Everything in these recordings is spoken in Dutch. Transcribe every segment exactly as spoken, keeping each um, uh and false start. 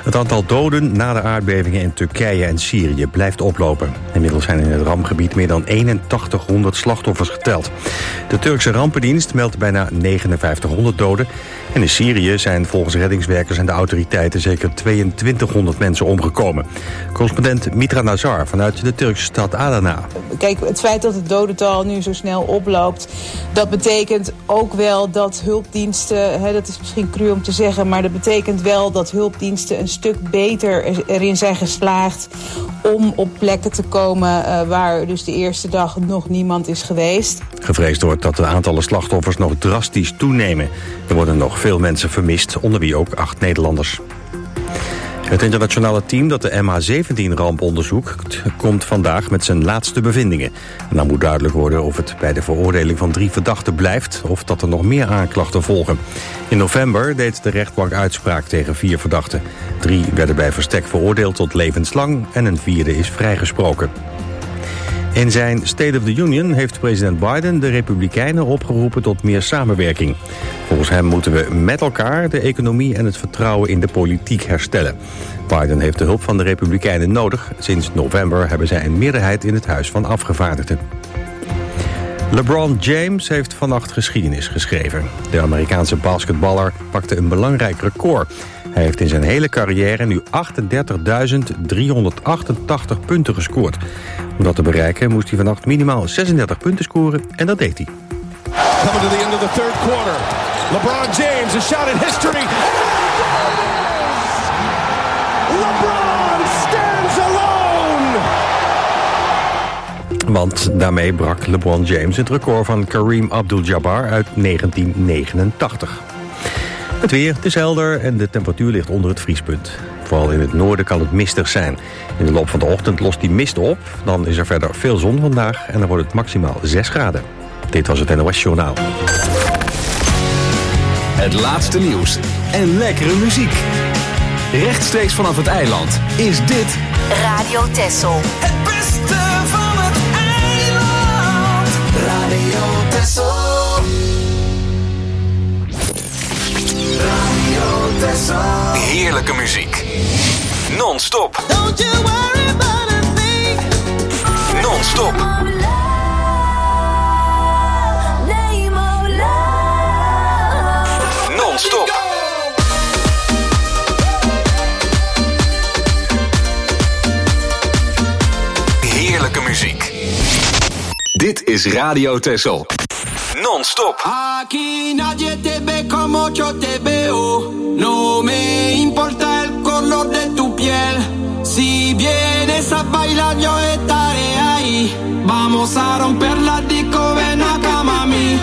Het aantal doden na de aardbevingen in Turkije en Syrië blijft oplopen. Inmiddels zijn in het rampgebied meer dan eenentachtighonderd slachtoffers geteld. De Turkse rampendienst meldt bijna negenenvijftighonderd doden. En in Syrië zijn volgens reddingswerkers en de autoriteiten zeker tweeëntwintighonderd mensen omgekomen. Correspondent Mitra Nazar vanuit de Turkse stad Adana. Kijk, het feit dat het dodental nu zo snel oploopt, dat betekent ook wel dat hulpdiensten, hè, dat is misschien cru om te zeggen, maar dat betekent wel dat hulpdiensten een stuk beter erin zijn geslaagd om op plekken te komen uh, waar dus de eerste dag nog niemand is geweest. Gevreesd wordt dat de aantallen slachtoffers nog drastisch toenemen. Er worden nog veel mensen vermist, onder wie ook acht Nederlanders. Het internationale team dat de M H zeventien-ramp onderzoekt komt vandaag met zijn laatste bevindingen. En dan moet duidelijk worden of het bij de veroordeling van drie verdachten blijft of dat er nog meer aanklachten volgen. In november deed de rechtbank uitspraak tegen vier verdachten. Drie werden bij verstek veroordeeld tot levenslang en een vierde is vrijgesproken. In zijn State of the Union heeft president Biden de Republikeinen opgeroepen tot meer samenwerking. Volgens hem moeten we met elkaar de economie en het vertrouwen in de politiek herstellen. Biden heeft de hulp van de Republikeinen nodig. Sinds november hebben zij een meerderheid in het Huis van Afgevaardigden. LeBron James heeft vannacht geschiedenis geschreven. De Amerikaanse basketballer pakte een belangrijk record. Hij heeft in zijn hele carrière nu achtendertigduizend driehonderdachtentachtig punten gescoord. Om dat te bereiken moest hij vannacht minimaal zesendertig punten scoren en dat deed hij. Coming to the end of the third quarter. LeBron James, a shot in history. LeBron stands alone. Want daarmee brak LeBron James het record van Kareem Abdul-Jabbar uit negentien negenentachtig. Het weer, het is helder en de temperatuur ligt onder het vriespunt. Vooral in het noorden kan het mistig zijn. In de loop van de ochtend lost die mist op. Dan is er verder veel zon vandaag en dan wordt het maximaal zes graden. Dit was het N O S Journaal. Het laatste nieuws en lekkere muziek. Rechtstreeks vanaf het eiland is dit Radio Texel. Het beste van het eiland. Radio Texel. Radio Texel. heerlijke muziek. Non-stop. Don't you worry about a thing. Non-stop. Non-stop. Heerlijke muziek. Dit is Radio Texel. Non-stop. Aquí nadie te ve como yo te veo. No me importa el color de tu piel. Si vienes a bailar yo estaré ahí. Vamos a romper la disco, ven acá mami.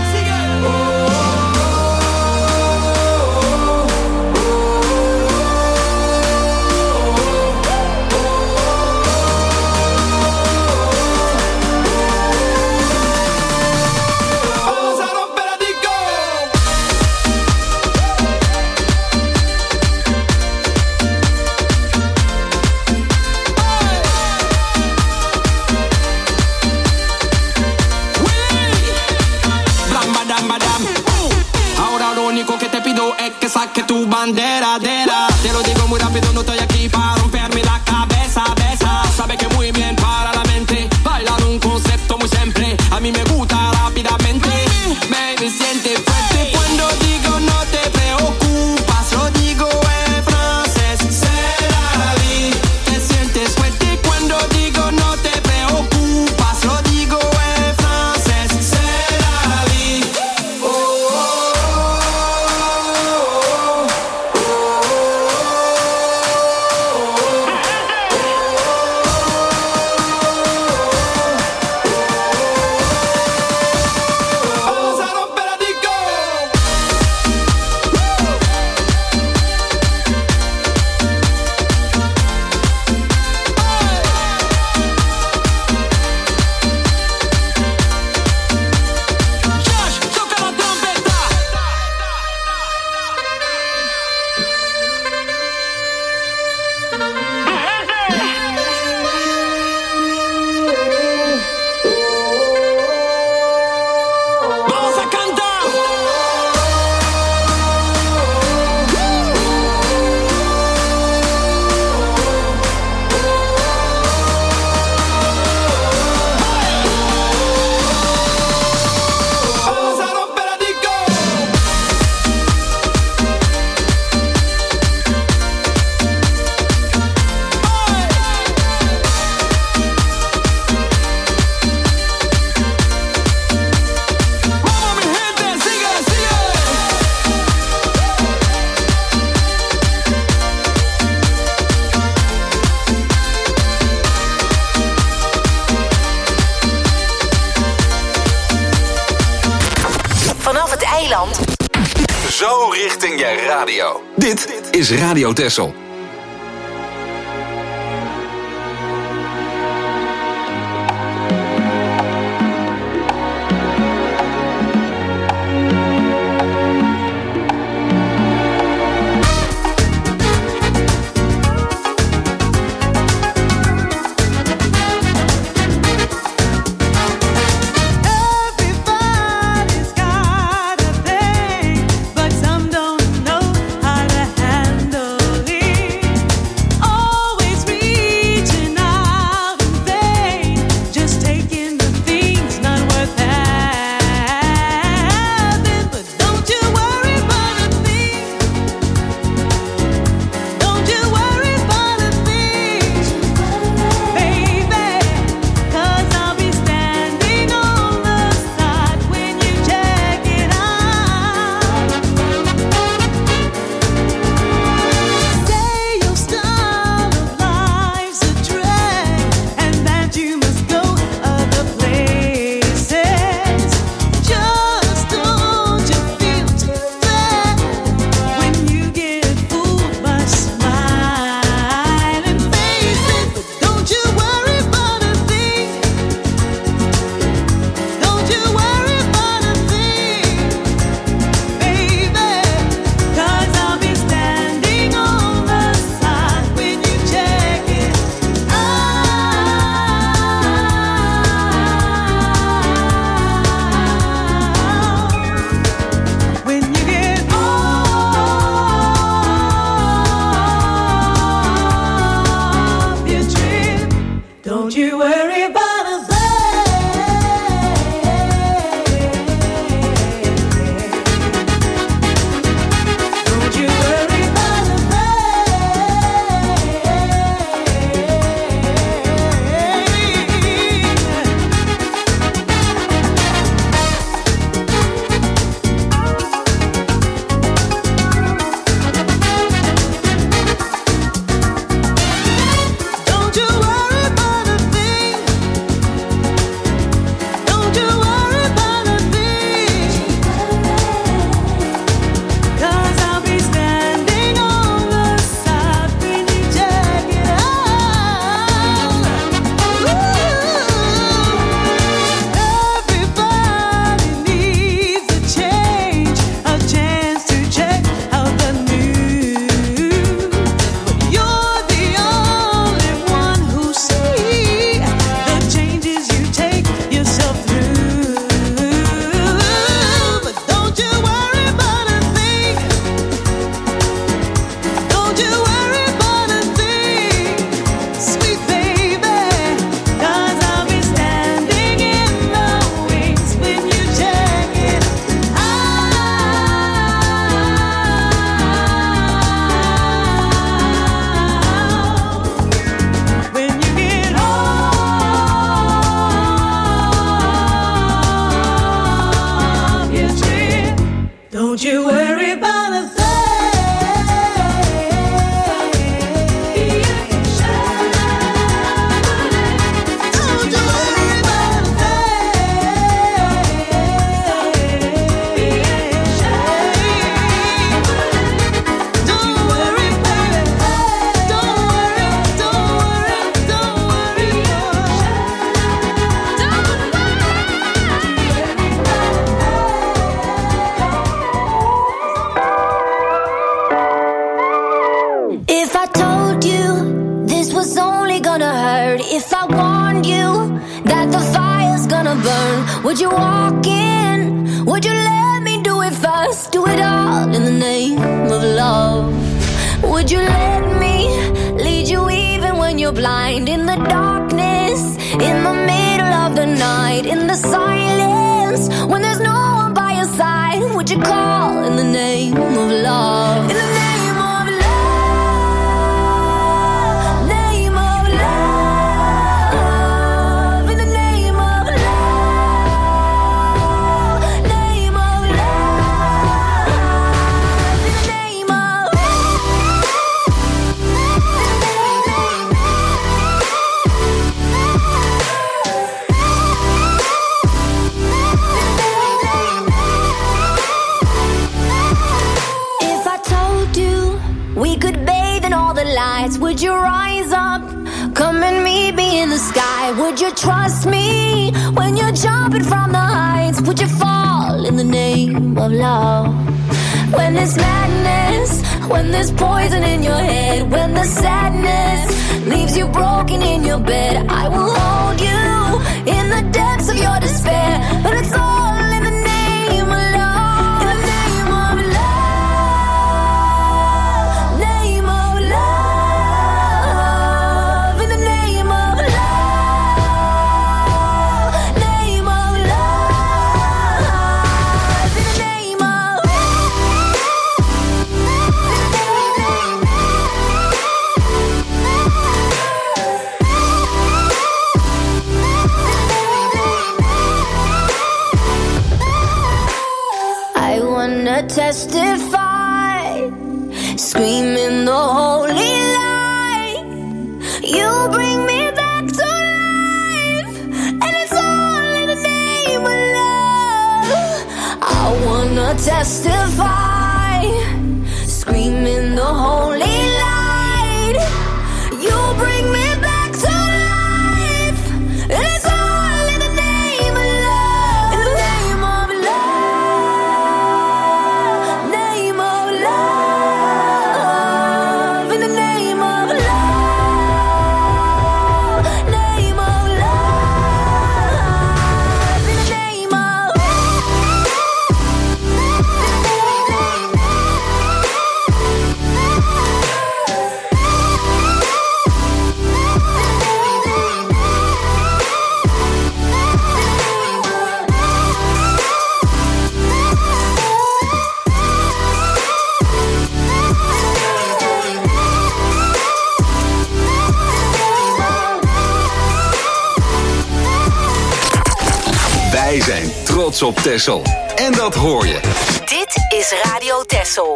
Saque tu bandera, dera. Te lo digo muy rápido, no estoy aquí para romperme la cabeza, besa. Sabe que muy bien para la mente. Bailar un concepto muy simple. A mí me gusta rápidamente. Baby, siente fuerte cuando digo no te preocupas. Lo digo en francés, c'est la vie. Te sientes fuerte cuando digo no te preocupas. Lo digo en francés, c'est la vie. Oh, oh, oh. zo richting je radio. Dit is Radio Texel. Would you walk in? Would you let me do it first? Do it all in the name of love. Would you let me lead you even when you're blind? In the darkness, in the middle of the night, in the silence, when there's no one by your side. Would you call in the name of love? In the name lights? Would you rise up? Come and meet me in the sky. Would you trust me when you're jumping from the heights? Would you fall in the name of love? When there's madness, when there's poison in your head, when the sadness leaves you broken in your bed, I will hold you in the depths of your despair. And it's all in the name of love. In the name of love. Name of love. In the name of love. Name of love. In the name of I wanna testify, screaming the holy light. You bring me back to life, and it's all in the name of love. I wanna testify, screaming the holy light. You bring me back to life, and it's all in the name of love. In the name of love. Name of love. In the name of love. Name of love. In the name of Wij zijn trots op Texel. En dat hoor je. Dit is Radio Texel.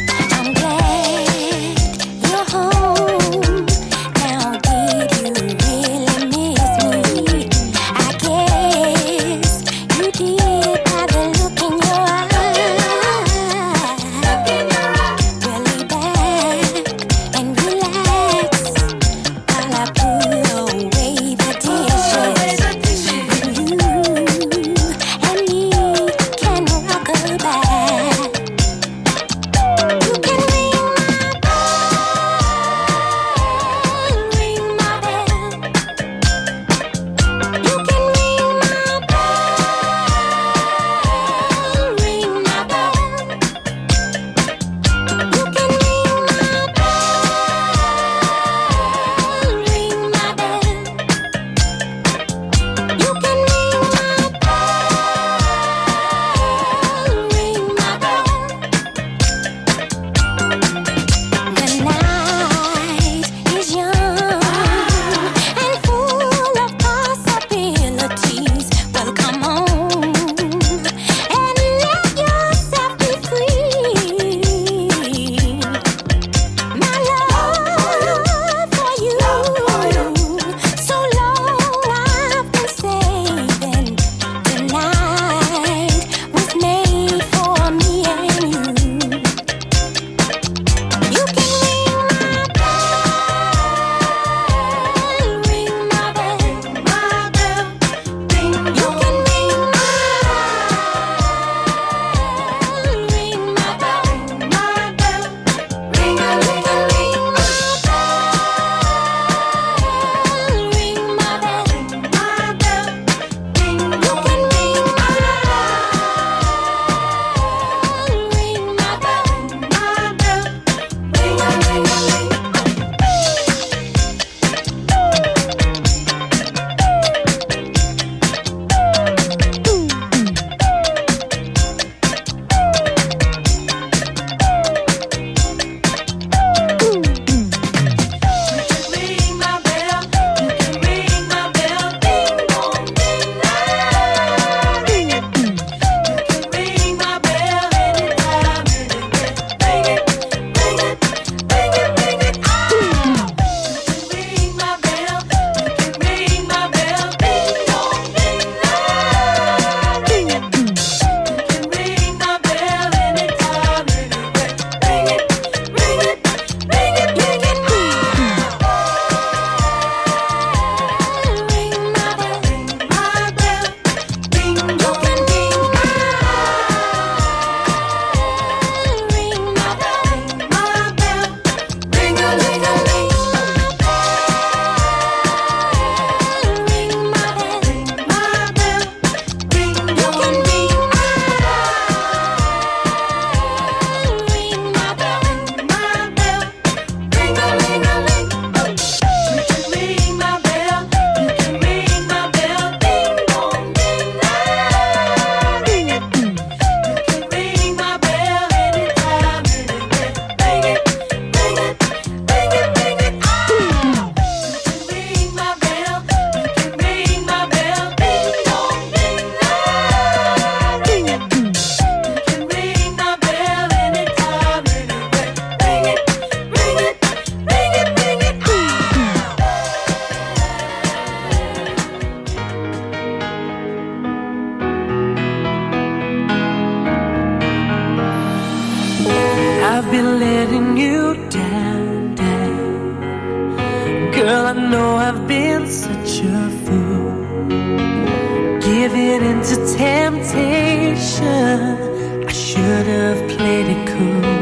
I'm glad you're home now. Did you been letting you down, down. Girl, I know I've been such a fool, giving into temptation. I should have played it cool.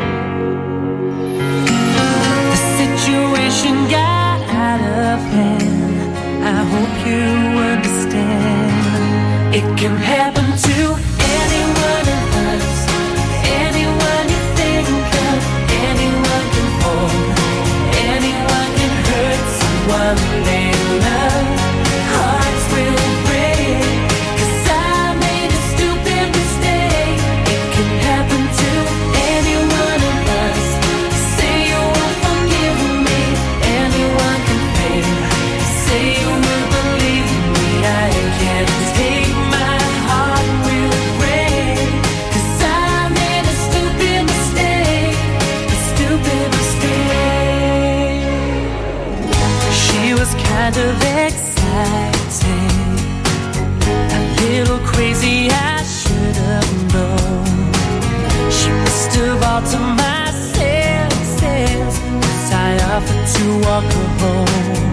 The situation got out of hand. I hope you understand. It can happen to any one of us. Anyone you think of, anyone can fall, anyone can hurt someone they love. Hearts will break, 'cause I made a stupid mistake. It can happen to any one of us. Say you won't forgive me, anyone can fail. Say you will believe me, I can't take my heart will break, 'cause I made a stupid mistake, a stupid mistake. She was kind of exciting, a little crazy, I should have known. She must have altered my senses, 'cause I offered to walk her home.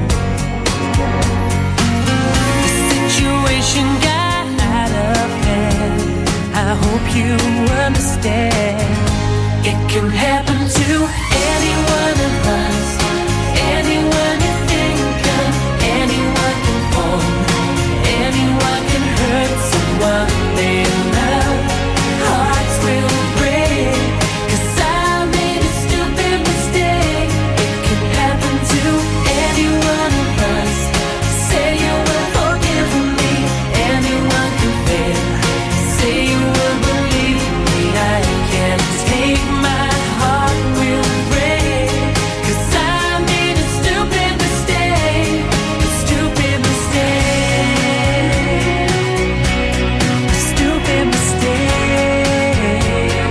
The situation got out of hand. I hope you understand. It can happen to any one of us. Anyone you think of, anyone can fall, anyone can hurt someone they love. Hearts will break, 'cause I made a stupid mistake. It can happen to any one of us. Say you will forgive me, anyone can fail. Say you will believe me, I can't take my heart will break, 'cause I made a stupid mistake, a stupid mistake, a stupid mistake.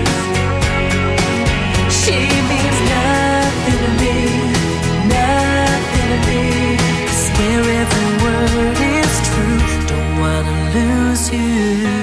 She means nothing to me, nothing to me. I swear every word is true, don't wanna lose you.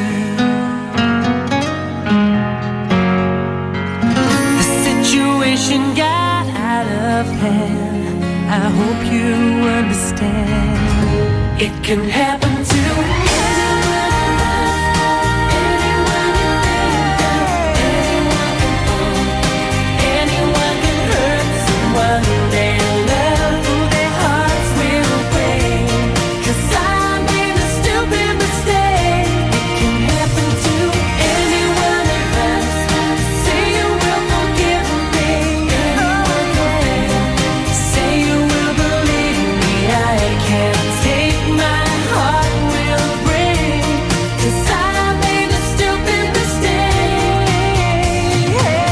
The situation got out of hand. I hope you understand. It can happen to anyone of us. Anyone you think of, anyone can fall, anyone can hurt someone they love. Their hearts will break, 'cause I made a stupid mistake. It can happen to any one of us. Say you will forgive me, anyone can fail. Say you will believe me, I can't take my heart will break, 'cause I made a stupid mistake.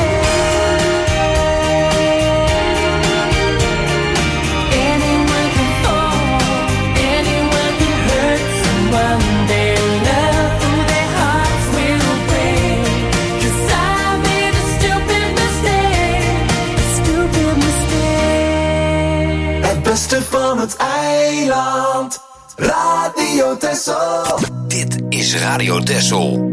Anyone can fall, anyone can hurt someone they love. Their hearts will break, 'cause I made a stupid mistake, a stupid mistake. Het beste van het eiland. Radio Texel. Dit is Radio Texel.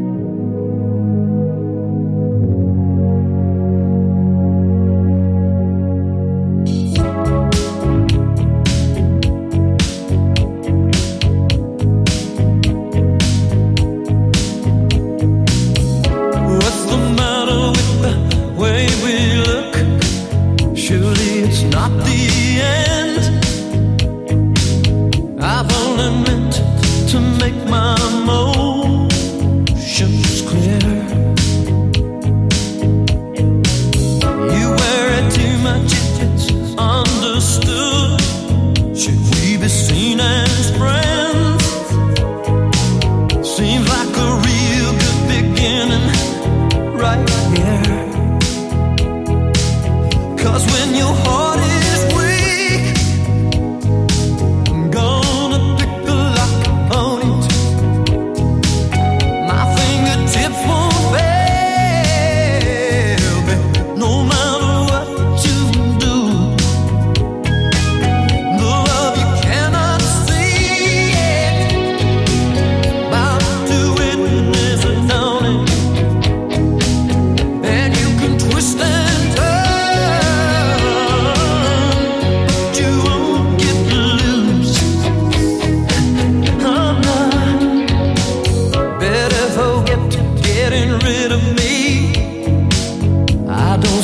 What's the matter with the way we look? Surely it's not the end. I've only meant to make my motion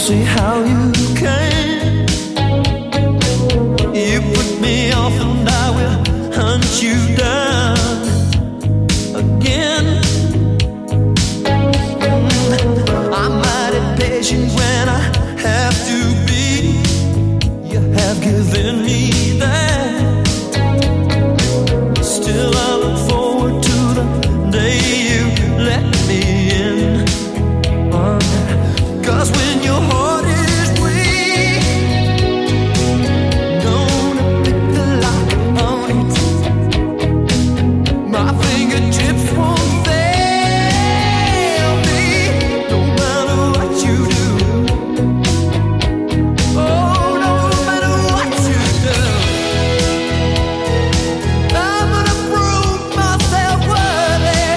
see how you can. You put me off and I will hunt you down again. Mm, I'm mighty patient when I have to be. You have given me that. Still I look forward to the day you let me in. uh, Cause when your heart is weak, gonna pick the lock on it. My fingertips won't fail me, no matter what you do. Oh, no matter what you do. I'm gonna prove myself worthy.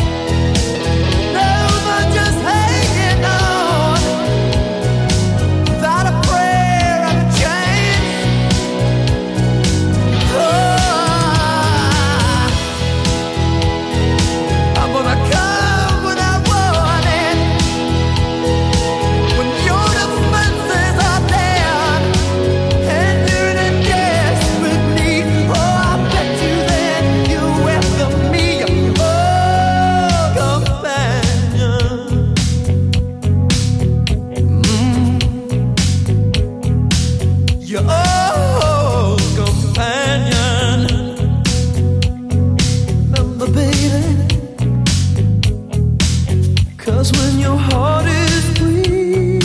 No more just hanging on without a prayer or a chance. Oh, I'm gonna come when I want it. When your defenses are down and you're in desperate need. Oh, I bet you then you welcome me, oh, companion. Mm. Your old companion. Remember, baby, cause when your heart is weak,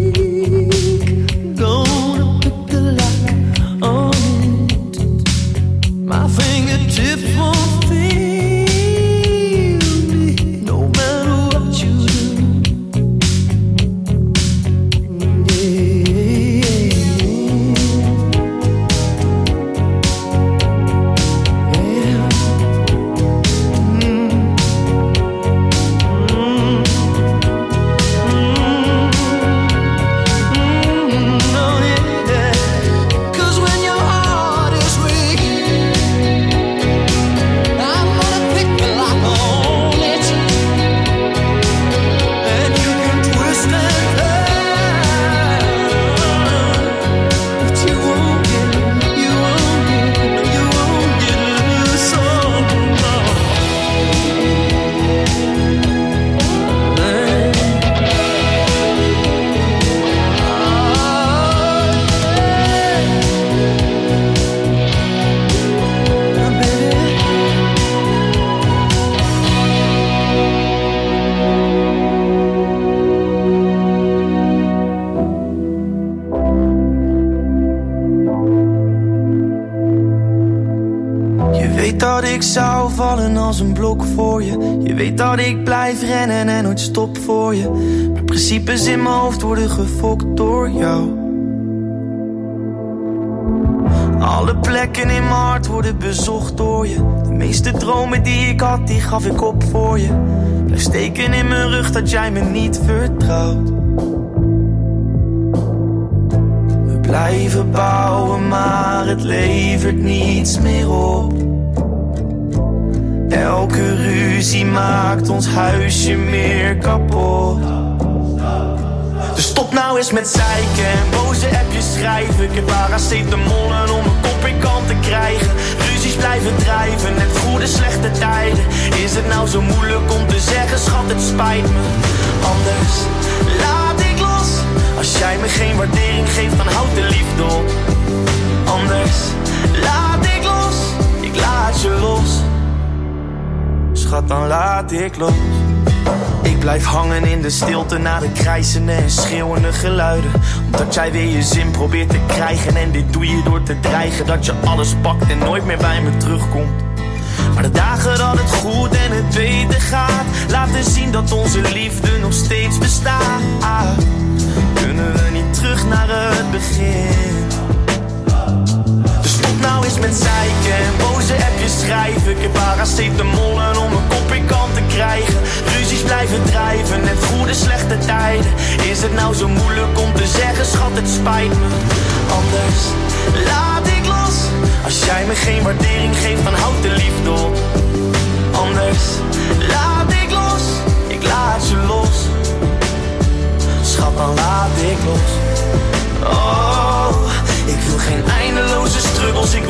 gonna pick the lock on it. My fingertips won't feel me, no matter what you do. Yeah, yeah. Mm. Mm. Mm. Oh, yeah. 'Cause when your heart is weak, I'm gonna pick the lock on it. And you can twist and turn, but you won't get, you won't get, you won't get your soul. Je weet dat ik zou vallen als een blok voor je. Je weet dat ik blijf rennen en nooit stop voor je. Maar principes in mijn hoofd worden gefokt door jou. Alle plekken in mijn hart worden bezocht door je. De meeste dromen die ik had, die gaf ik op voor je. Blijf steken in mijn rug dat jij me niet vertrouwt. We blijven bouwen, maar het levert niets meer op. Elke ruzie maakt ons huisje meer kapot. Dus stop nou eens met zeiken en boze appjes schrijven. Ik heb paracetamolen om mijn kop in kant te krijgen. Ruzies blijven drijven, net goede slechte tijden. Is het nou zo moeilijk om te zeggen, schat, het spijt me. Anders laat ik los. Als jij me geen waardering geeft, dan houd de liefde op. Anders laat ik los, ik laat je los. Schat, dan laat ik los. Ik blijf hangen in de stilte na de krijzende en schreeuwende geluiden. Omdat jij weer je zin probeert te krijgen. En dit doe je door te dreigen dat je alles pakt en nooit meer bij me terugkomt. Maar de dagen dat het goed en het beter gaat, laten zien dat onze liefde nog steeds bestaat. Kunnen we niet terug naar het begin? Dus stop nou eens met zeiken en boze appjes schrijven. Ik heb paracetamolen om mijn kop in kant te krijgen. Ruzies blijven drijven, net goede slechte tijden. Is het nou zo moeilijk om te zeggen, schat, het spijt me. Anders laat ik los. Als jij me geen waardering geeft, dan houd de liefde op. Anders laat ik los, ik laat je los. Schat, dan laat ik los.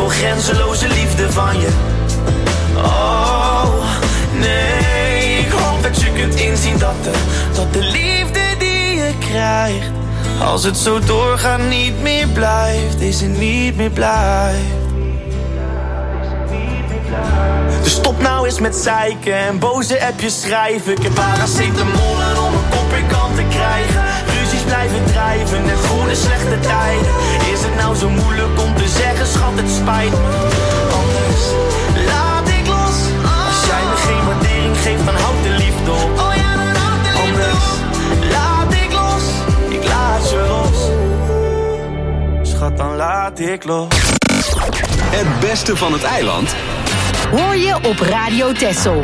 wil grenzeloze liefde van je. Oh, nee, ik hoop dat je kunt inzien dat de, dat de liefde die je krijgt, als het zo doorgaat, niet meer blijft. Deze niet meer blijft. Dus stop nou eens met zeiken en boze appjes schrijven. Ik heb paracetamollen om een kop in kant te krijgen. Ruzies blijven drijven, net voor de slechte tijden. Is het nou zo moeilijk om te zeggen, schat, het spijt me. Anders laat ik los. Als jij me geen waardering geeft, dan houd de liefde op. Oh ja, dan houdt de liefde op. Anders laat ik los, ik laat je los. Schat, dan laat ik los. Het beste van het eiland hoor je op Radio Texel.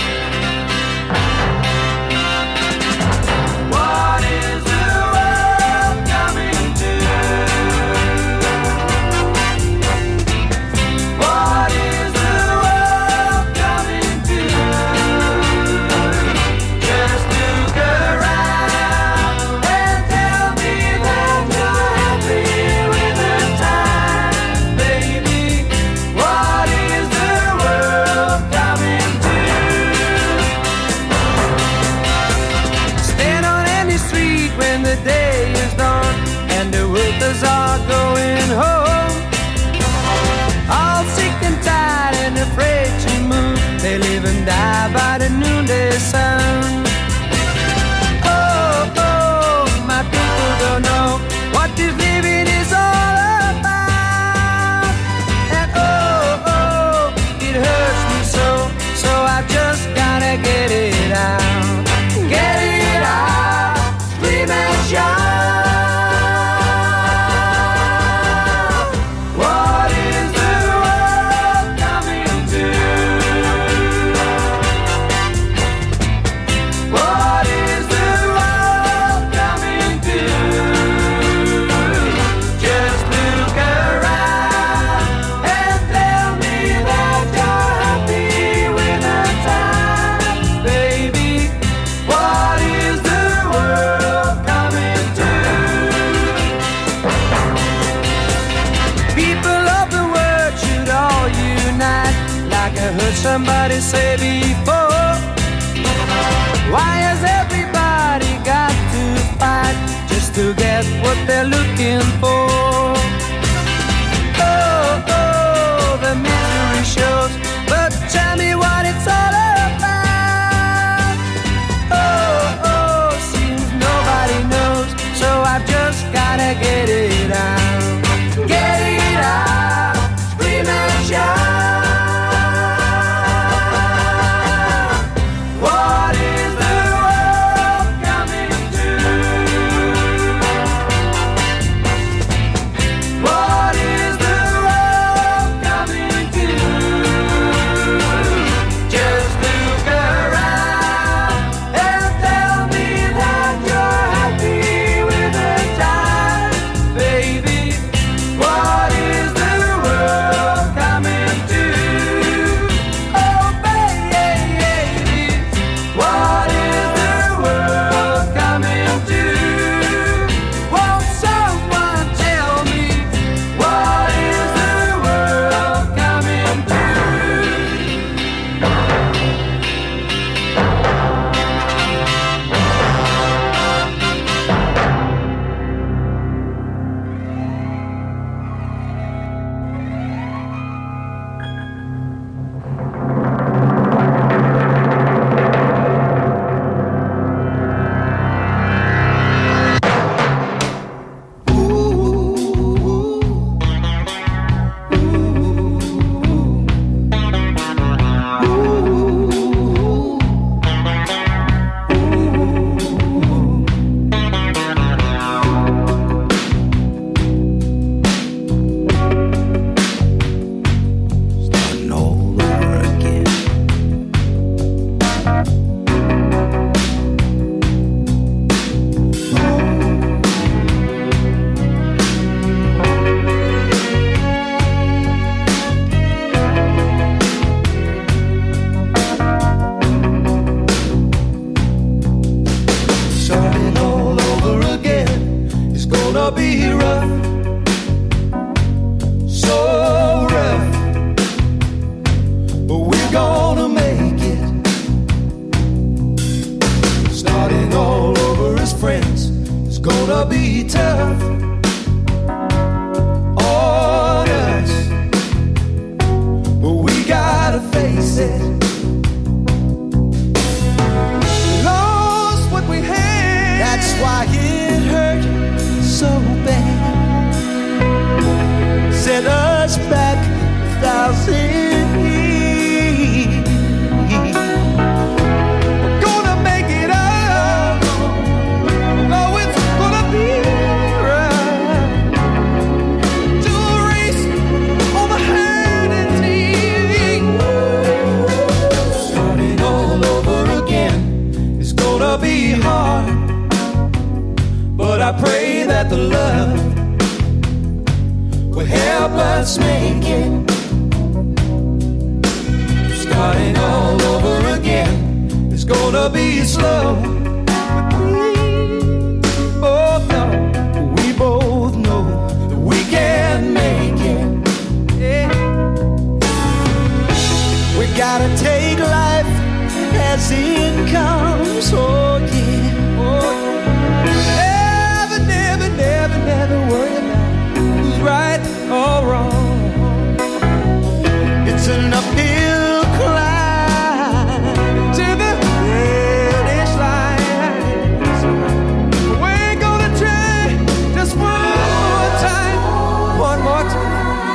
Are going home, all sick and tired and afraid to move. They live and die by the noonday sun. Oh, oh, my people don't know what this living is all about. And oh, oh, it hurts me so, so I just gotta get it out. Get it out, scream and shout. Somebody say before, why has everybody got to fight just to get what they're looking for? Oh, oh, the misery shows, but tell me what it's all about. Oh, oh, seems nobody knows, so I've just gotta get it out. Get it out, scream and shout. be rough, so rough. gonna be tough on us, but we gotta face it. We lost what we had, that's why it hurt so bad. Set us back a thousand years. We're gonna make it up. Oh, it's gonna be right to erase all the hurt and tears. Starting all over again is gonna be hard, but I pray that the love will help us make it. Starting all over again is gonna be slow, but we both know, we both know that we can make it. Yeah. We gotta take life as it comes, oh yeah. Oh, never, never, never, never worry about who's right or wrong. It's an uphill climb to the finish line. We're gonna try just one more time, one more time.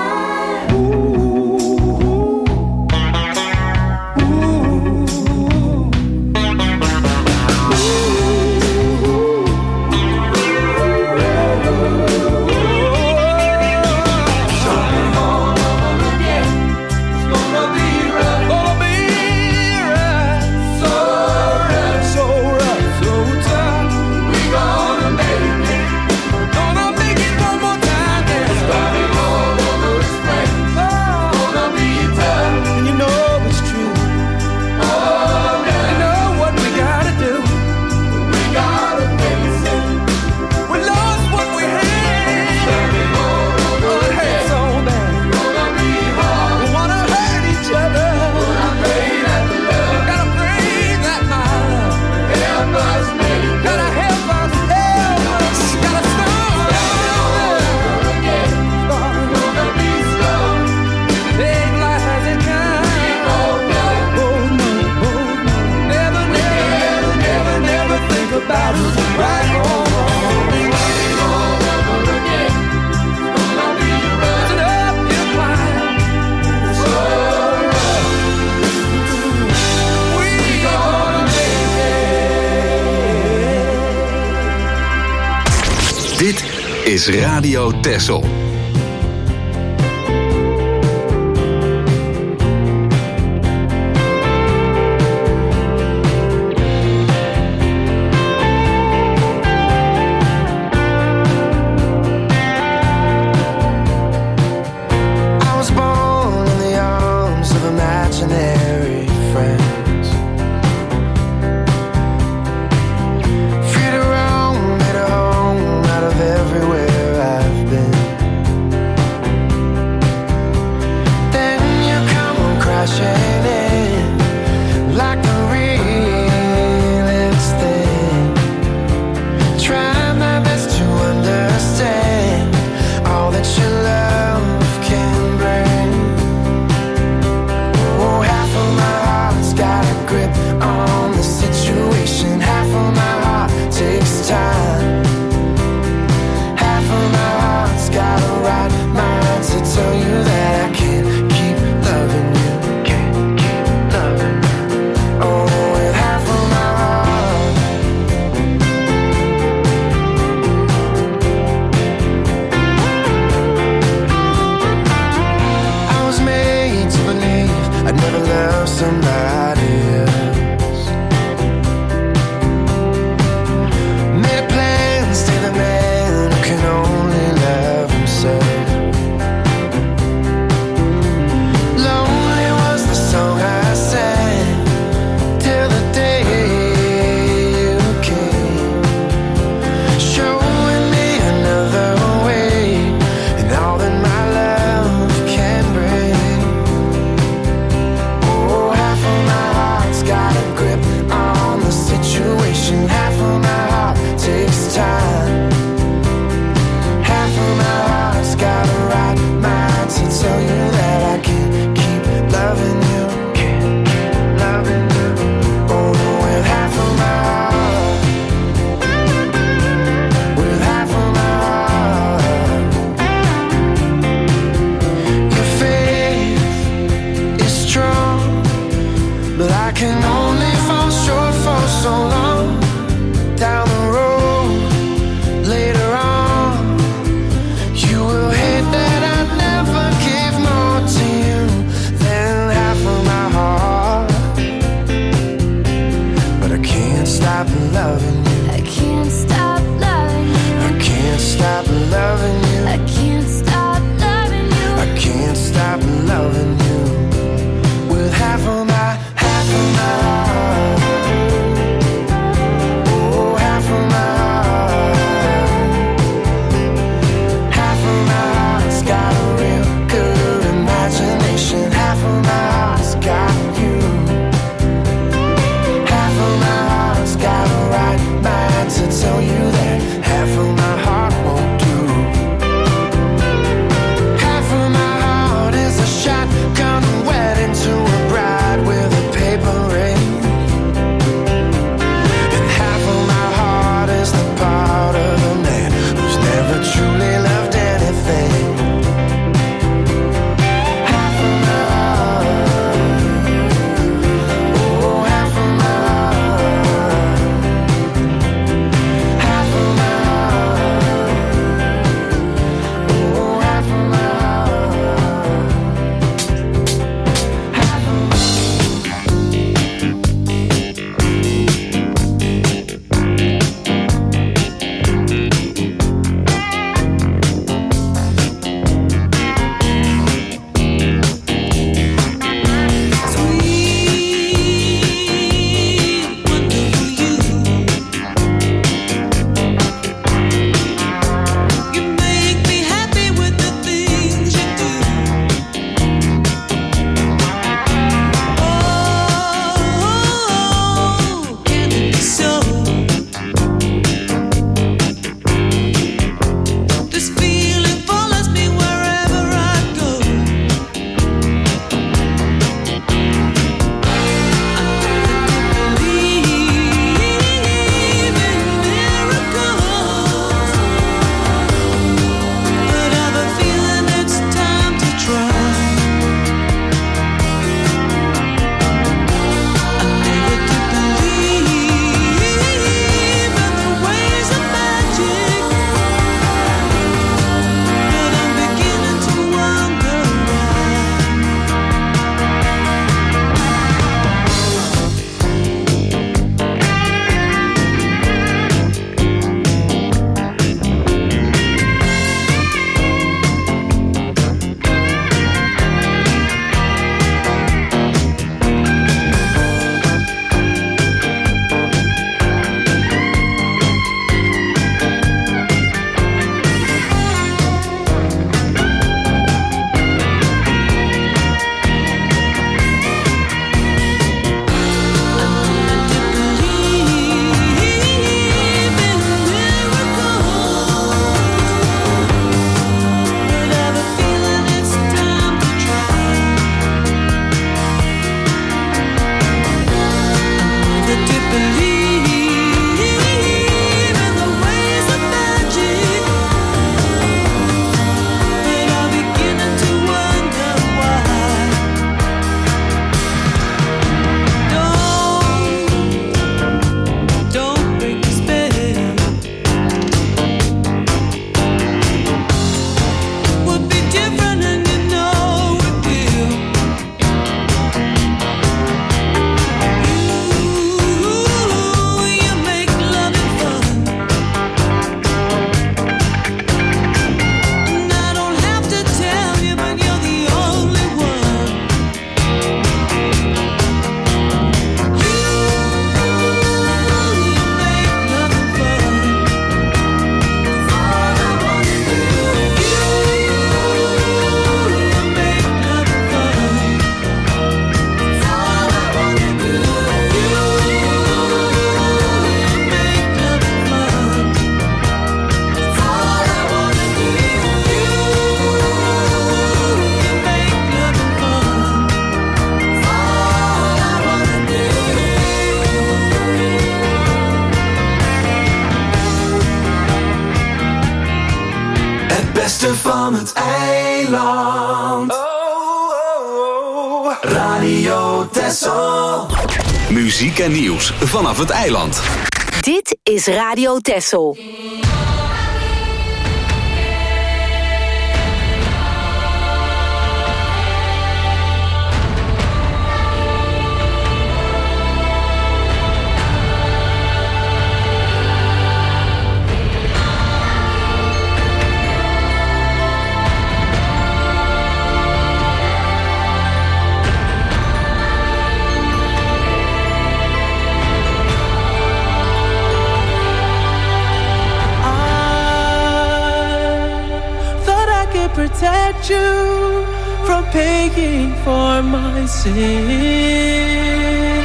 Dit is Radio Texel. Everywhere I've been, stop loving you. I can't stop loving you. I can't stop loving you. I can't stop loving you. I can't stop loving you. With half of my, half of my heart. Oh, half of my heart. Half of my heart's got a real good imagination. Half of my heart's got you. Half of my heart's got a right mind to tell you that half of my heart won't do. Half of my heart is a shotgun wedding to a bride with a paper ring. And half of my heart is the part of a man who's never truly loved anything. Half of my heart, oh, half of my heart. Half of my heart, oh, half of my heart. Half of my You make me happy with the things you do. Oh, can it be so? This feeling follows me wherever I go. Believe in miracles, but I have a feeling it's time to try. I never did believe in the ways of magic, but I'm beginning to wonder why. Don't break the spell. Would be different and you know it will. You make loving fun, and I don't have to tell you, but you're the only one. You make loving fun. All I wanna do. You make loving fun. All I wanna do. You make loving fun. All I wanna do. You make loving fun. All I wanna do. Het beste van het eiland. Oh, oh, oh. Radio Texel. Muziek en nieuws vanaf het eiland. Dit is Radio Texel. protect you from paying for my sins.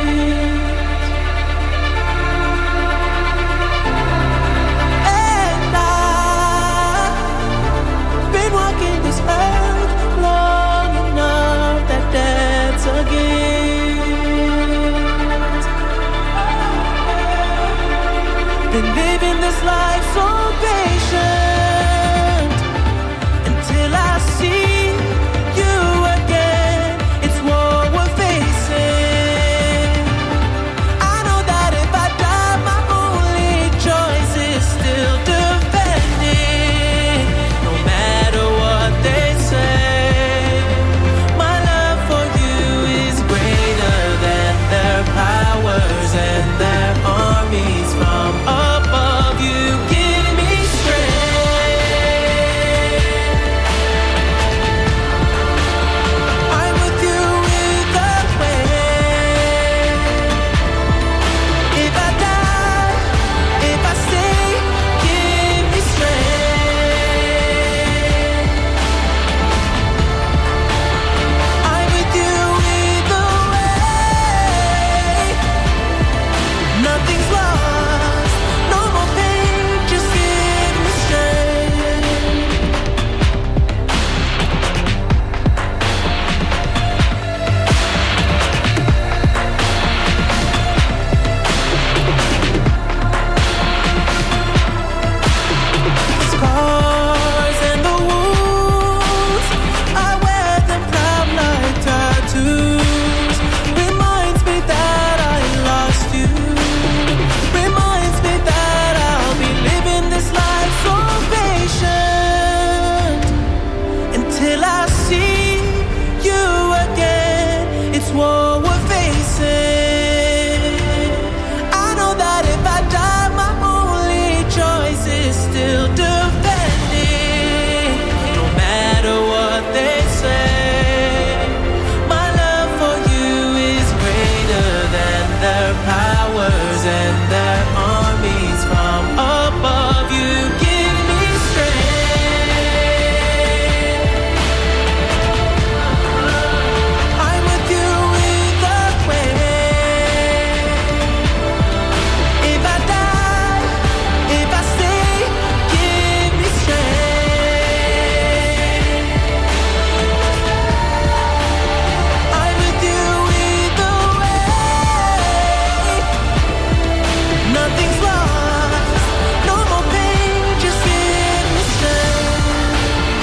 And I've been walking this earth long enough that that's a gift. Been living this life so patient until I see you again. It's war we're facing. I know that if I die, my only choice is still defending. No matter what they say, my love for you is greater than their powers and their armies from above. You give me strength. I'm with you either way. If I die, if I stay, give me strength. I'm with you either way. Nothing's lost, no more pain, just give me strength. Scars and the wounds, I wear them proud like tattoos. Reminds me that I lost you. Reminds me that I'll be living this life so patient until I see you again. It's war we're facing. I know that if I die, my only choice is still defending. No matter what they say, my love for you is greater than their powers and their armies from above. You give me strength. I'm with you either way. If I die, if I stay, give me strength. I'm with you either way. Nothing's lost, no more pain, just give me strength.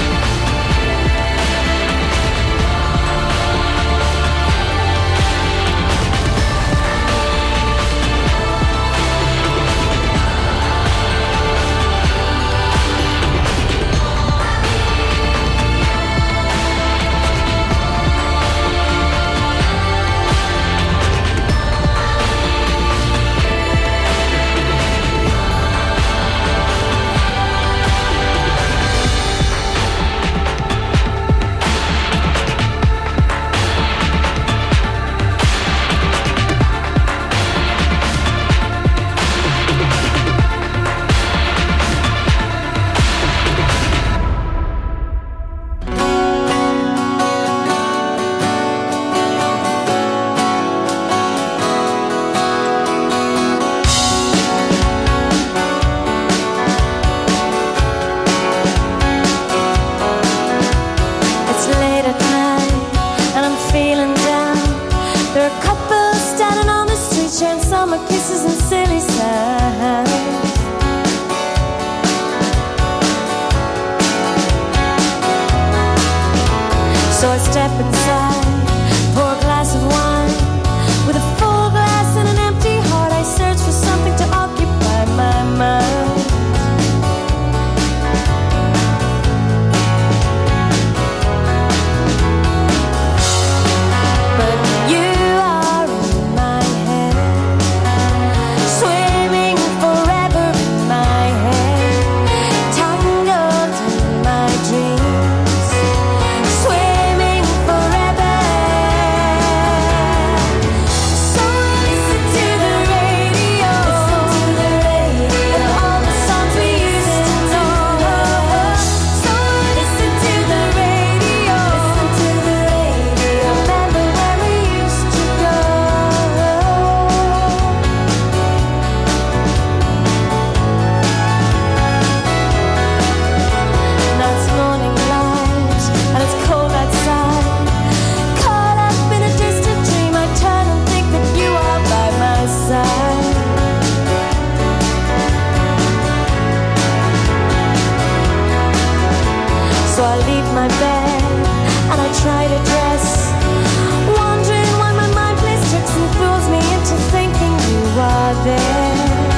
It's late at night and I'm feeling down. There are couples standing on the street sharing summer kisses and silly sounds. So I step inside, pour a glass of wine. With a full glass and an empty heart, I search for something to occupy my mind. But you are in my head. my bed and I try to dress, wondering why my mind plays tricks and fools me into thinking you are there.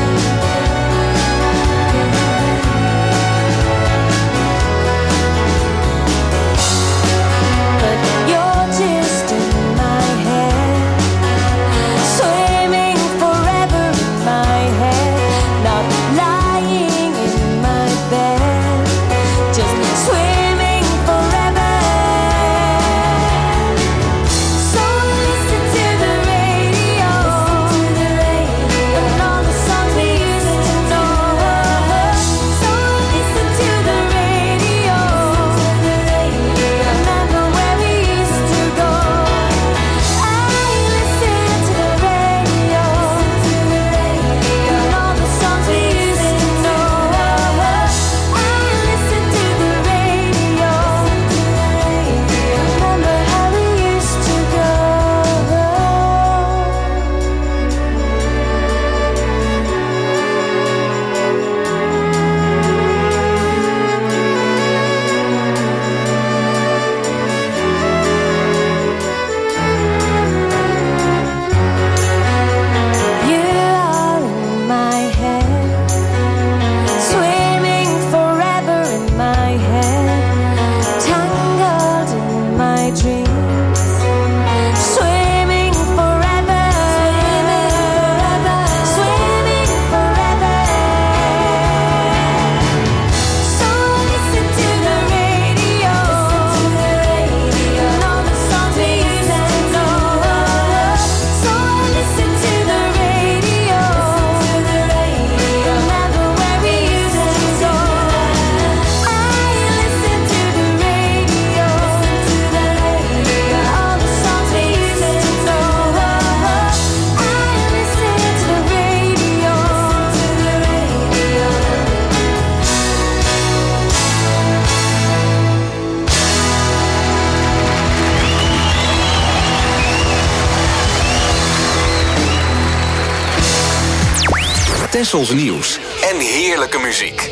Tessels nieuws en heerlijke muziek.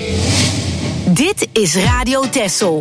Dit is Radio Tessel.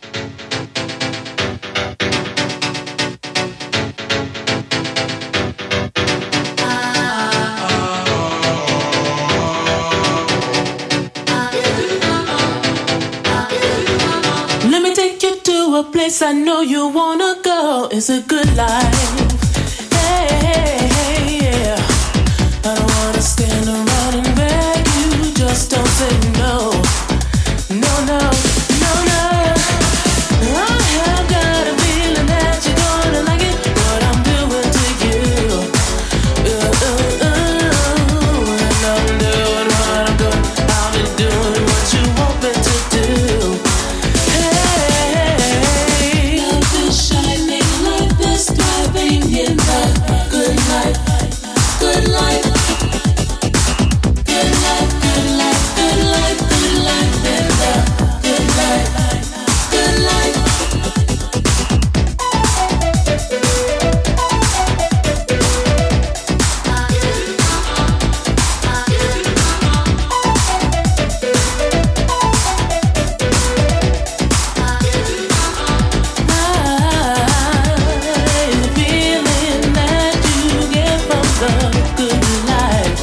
Let me take you to a place I know you wanna go. It's a good life. Hey, hey, hey, yeah. I don't wanna stand around and beg you. Just don't say no. No, no, no, no. I have got a feeling that you're gonna like it. What I'm doing to you. Uh, uh, uh. And I'm doing what I'm doing. I'll be doing what you want me to do. Hey, love is shining like this, thriving in the good life. Good life. Good life, good life, good life, good life in the good life. Good life. Feeling that you get from the good life.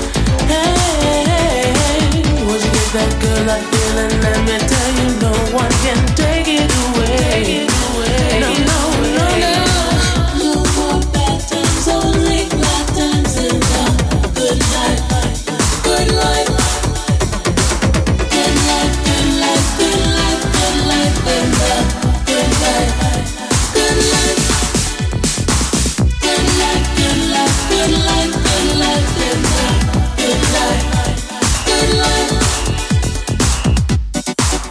Hey, once you get that good life feeling, let me tell you, no one can take it away. No, no, no, no. No more bad times, only glad times in the good life. Good life. Good life, good life, good life, good life in the good life. Good life. Good life, good life, good life, good life in the good life. Good life.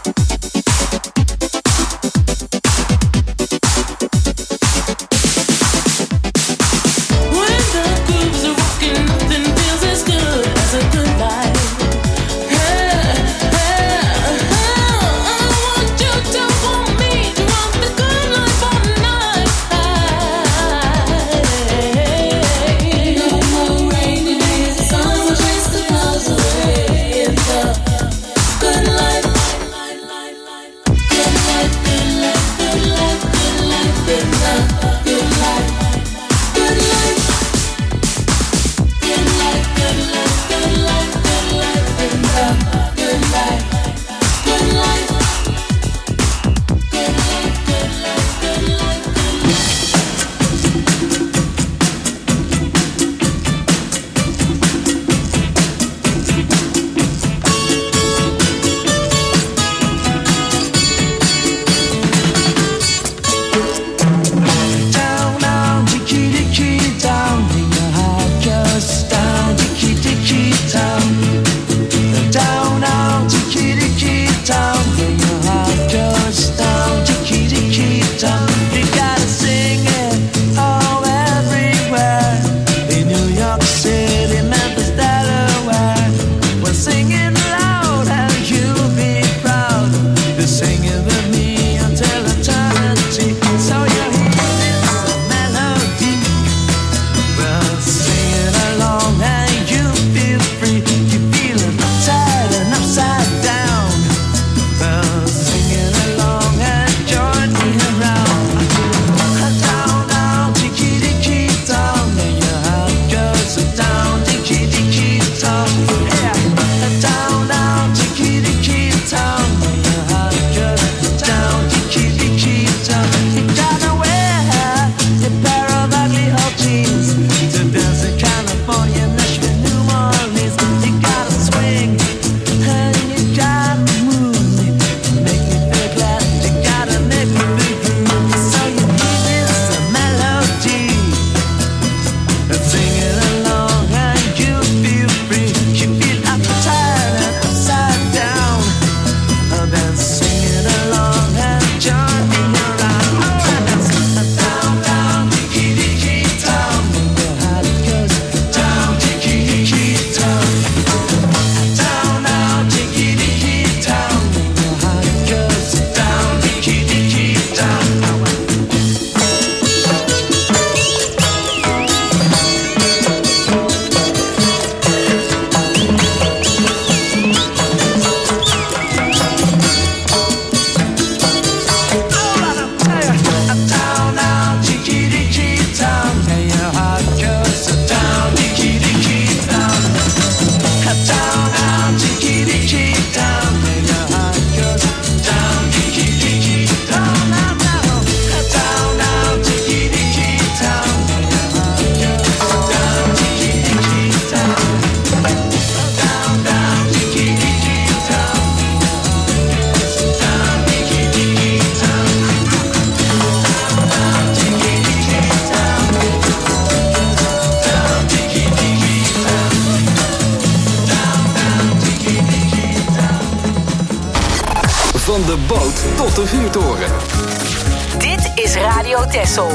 Van de boot tot de vuurtoren. Dit is Radio Texel.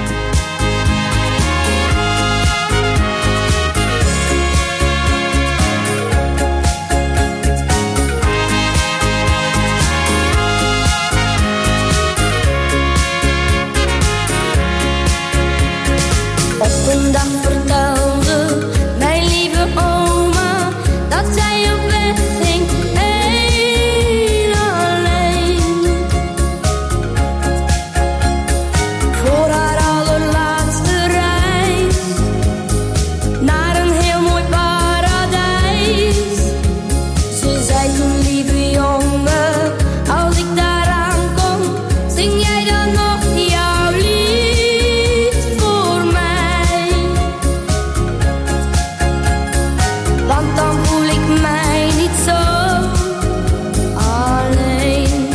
Op een dag vertelde mijn lieve oma dat zij op weg ging, heel alleen. Voor haar allerlaatste reis naar een heel mooi paradijs. Ze zei toen, lieve jongen, als ik daar aankom, zing jij dan nog jouw lied voor mij? Want dan voel ik mij niet zo alleen.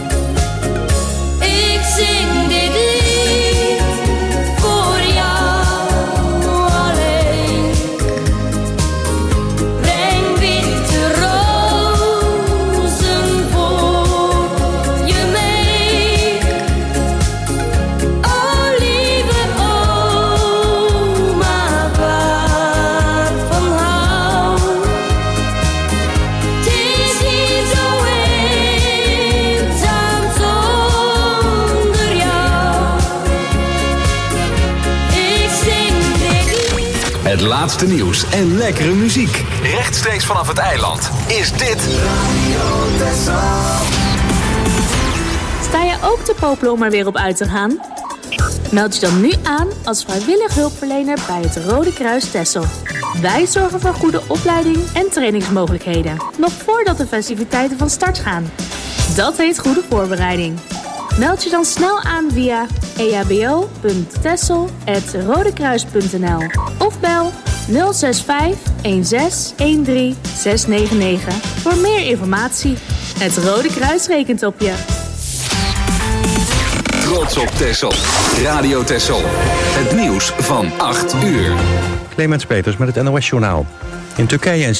Ik zing dit lied voor jou alleen. Breng witte rozen voor je mee. O lieve oma, waar van hou. Het is hier zo eenzaam zonder jou. Ik zing dit lied. Het laatste nieuws en lekkere muziek. Rechtstreeks vanaf het eiland is dit Radio Texel. Sta je ook te popelen om er weer op uit te gaan? Meld je dan nu aan als vrijwillig hulpverlener bij het Rode Kruis Texel. Wij zorgen voor goede opleiding en trainingsmogelijkheden, nog voordat de festiviteiten van start gaan. Dat heet goede voorbereiding. Meld je dan snel aan via e h b o punt texel apenstaartje rodekruis punt n l of bel nul zes vijf een zes een drie zes negen negen voor meer informatie. Het Rode Kruis rekent op je. Trots op Texel. Radio Texel. Het nieuws van acht uur. Clemens Peters met het N O S-journaal. In Turkije en